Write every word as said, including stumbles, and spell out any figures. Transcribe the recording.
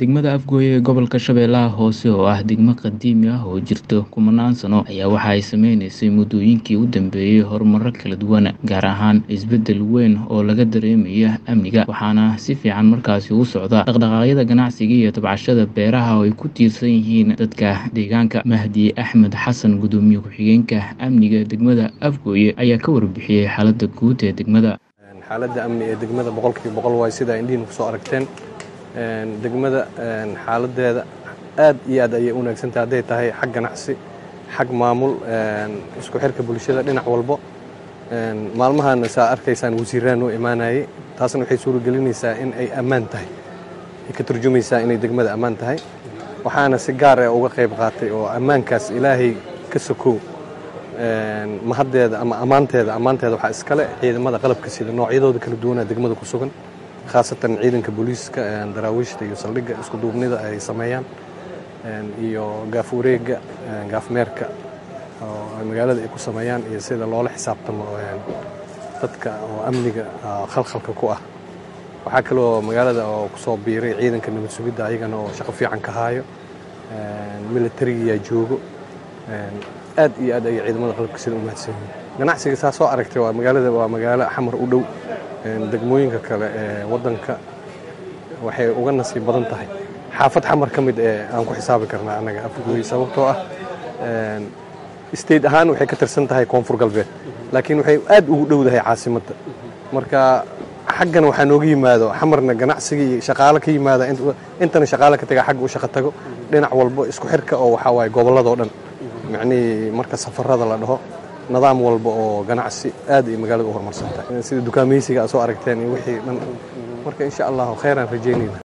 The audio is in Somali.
Degmada Afgoye ee gobolka Shabeellaha Hoose oo ah degmo qadiimi ah oo jirta kumanaan sano ayaa waxa ay sameynaysay muddooyinkii u dambeeyay horumaro kala duwan, gaar ahaan isbeddel weyn oo laga dareemayo amniga, waxaana si fiican markaasi u socda dhaqdhaqaaqyada ganacsiga iyo tabcashada beeraha oo ay ku tiirsan yihiin dadka deegaanka. Mahdi Axmed Xasan, gudoomiye ku-xigeenka amniga degmada Afgoye, ayaa ka warbixiyay xaaladda guud ee degmada. xaaladda amni ee degmada boqolkiiba boqol way sida indhihiin ku soo aragteen. degmada xaaladeeda aad iyo aad ayay u wanaagsantahay, hadday tahay xag ganacsi, xag maamul, isku xirka bulshada dhinac walbo. maalmahan saa arkaysaan wasiiraan u imaanayay, taasna waxay suuragelinaysaa in ay ammaan tahay, ay ka turjumaysaa inay degmada ammaan tahay. waxaana si gaar ah uga qayb qaatay oo ammaankaas ilaahay ka sokow mahaddeeda ama ammaanteeda ammaanteeda waxaa iskale ciidamada qalabka sida noocyadooda kala duwanaa degmada ku sugan, khaasatan ciidanka booliiska, daraawiishta iyo saldhigga isku duubnida ay sameeyaan, iyo gaaf wareegga, gaaf meerka oo magaalada ay ku sameeyaan, iyo sida loola xisaabtamo dadka oo amniga khalkhalka ku ah. waxaa kaloo magaalada oo ku soo biiray ciidanka nabad sugidda, ayagana oo shaqo fiican ka haayo, militariga joogo. aad iyo aad ayay ciidamada qalabka sida u mahadsan yihiin. ganacsiga saa soo aragtay waa magaalada waa magaalo xamar u dhow, degmooyinka kale ee waddanka waxay uga nasiib badan tahay xaafad xamar ka mid ee aan ku xisaabi karnaa annaga Afgoye, sababtoo ah state ahaan waxay ka tirsan tahay koonfur galbeed, laakiin waxay aad ugu dhowdahay caasimadda. marka xaggan waxaa nooga yimaado xamarna ganacsiga iyo shaqaale ka yimaada, intana shaqaale ka taga xagga u shaqo tago, dhinac walbo isku xirka oo waxaa waaye gobolladoo dhan. macnihii marka safarrada la dhaho, nidaam walba oo ganacsi aad ay magaalada u horumarsan tahay, sida dukaamaysiga aad soo aragteen iyo wixii dhan. marka insha allahu khayraan rajaynayna.